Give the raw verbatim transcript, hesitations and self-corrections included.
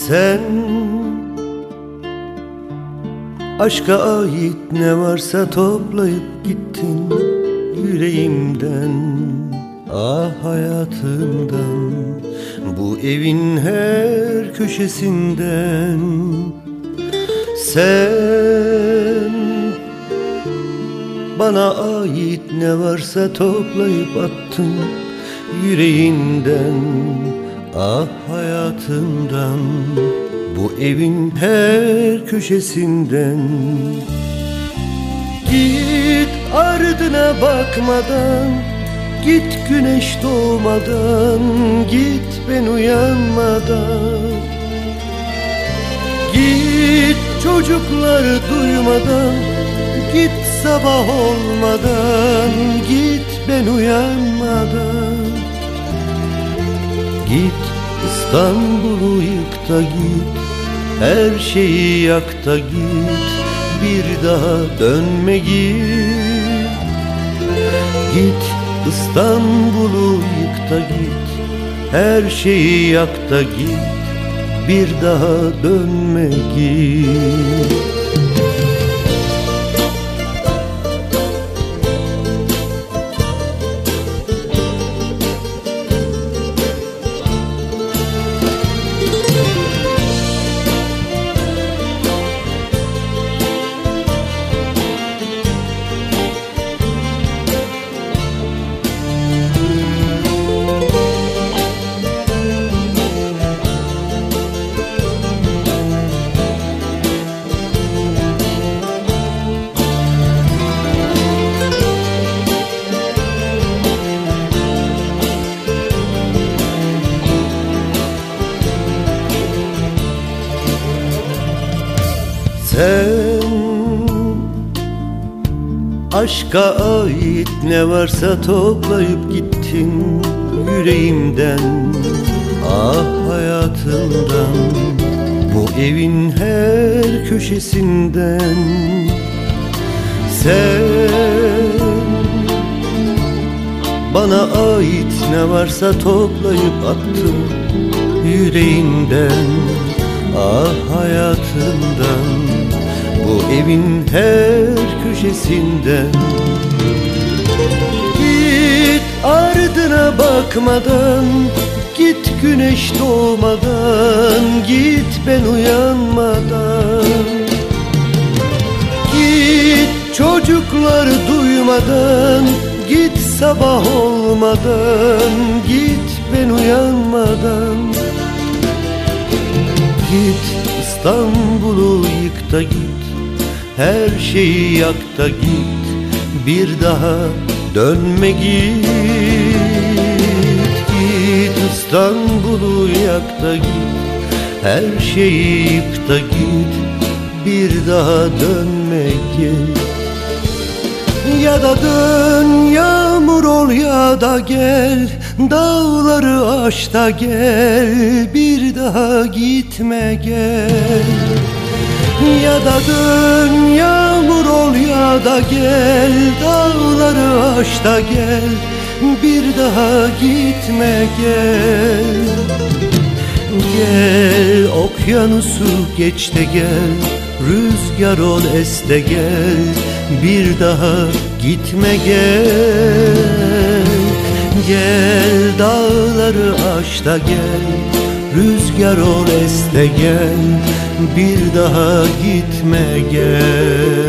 Sen aşka ait ne varsa toplayıp gittin yüreğimden, ah hayatımdan, bu evin her köşesinden. Sen bana ait ne varsa toplayıp attın yüreğinden, ah hayatımdan, bu evin her köşesinden. Git ardına bakmadan, git güneş doğmadan, git ben uyanmadan. Git çocuklar duymadan, git sabah olmadan, git ben uyanmadan. Git İstanbul'u yık da git, her şeyi yak da git, bir daha dönme git. Git İstanbul'u yık da git, her şeyi yak da git, bir daha dönme git. Sen aşka ait ne varsa toplayıp gittin yüreğimden, ah hayatımdan, bu evin her köşesinden. Sen bana ait ne varsa toplayıp attın yüreğinden, ah hayatımdan, bu evin her köşesinden. Git ardına bakmadan, git güneş doğmadan, git ben uyanmadan. Git çocuklar duymadan, git sabah olmadan, git ben uyanmadan. Git İstanbul'u yık da git, her şeyi yak da git, bir daha dönme git. Git İstanbul'u yak da git, her şeyi yık da git, bir daha dönme git. Ya da dön yağmur ol ya da gel, dağları aş da gel, bir daha gitme gel. Ya da dön yağmur ol ya da gel, dağları aş da gel, bir daha gitme gel. Gel okyanusu geç de gel, rüzgar ol es de gel, bir daha gitme gel. Gel dağları aş da gel, rüzgar ol es de gel, bir daha gitme gel.